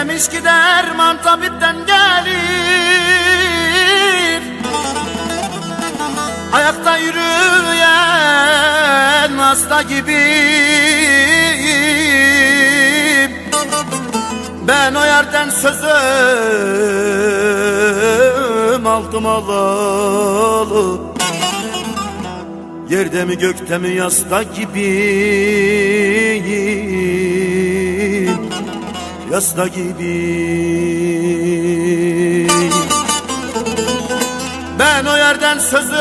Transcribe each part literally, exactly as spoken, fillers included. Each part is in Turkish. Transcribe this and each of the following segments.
Demiş ki derman tabipten gelir, ayakta yürüyen hasta gibiyim. Ben o yerden sözüm aldım alalı, yerde mi gökte mi yasta gibiyim, yasta gibiyim. Ben o yerden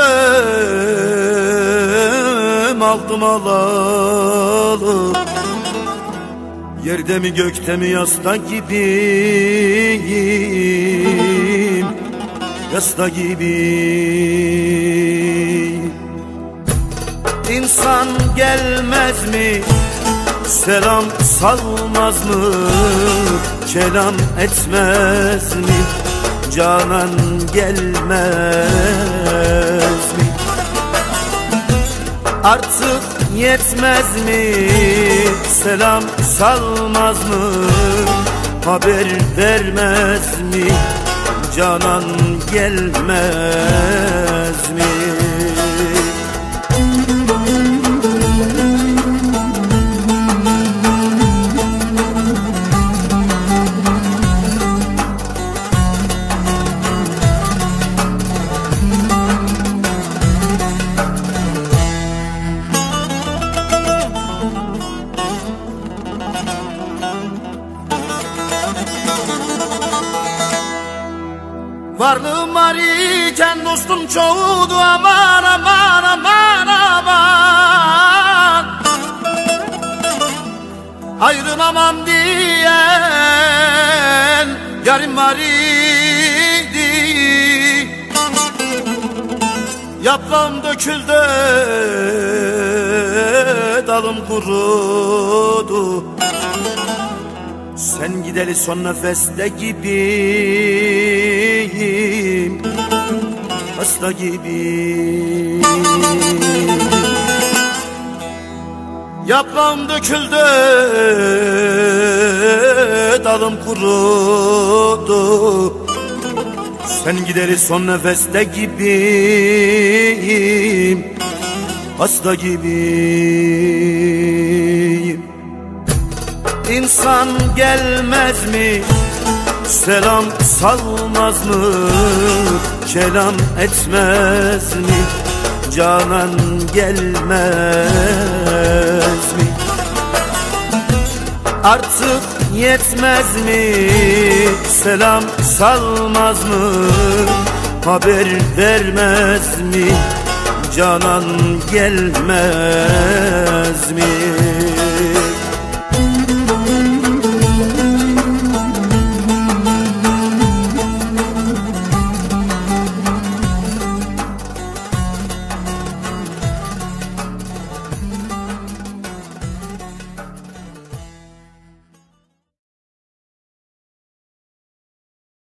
sözüm aldım alalı, yerde mi gökte mi yasta gibiyim, yasta gibiyim. İnsan gelmez mi, selam salmaz mı, kelam etmez mi, canan gelmez mi? Artık yetmez mi, selam salmaz mı, haber vermez mi, canan gelmez mi? Varlığım var iken dostum çoğudu, aman aman aman aman. Ayrılamam diyen yarım var idi, yaprağım döküldü, dalım kurudu. Sen gideli son nefeste gibiyim, hasta gibiyim. Yaprağım döküldü, dalım kurudu. Sen gideli son nefeste gibiyim, hasta gibiyim. İnsan gelmez mi, selam salmaz mı, kelam etmez mi, canan gelmez mi? Artık yetmez mi, selam salmaz mı, haber vermez mi, canan gelmez mi?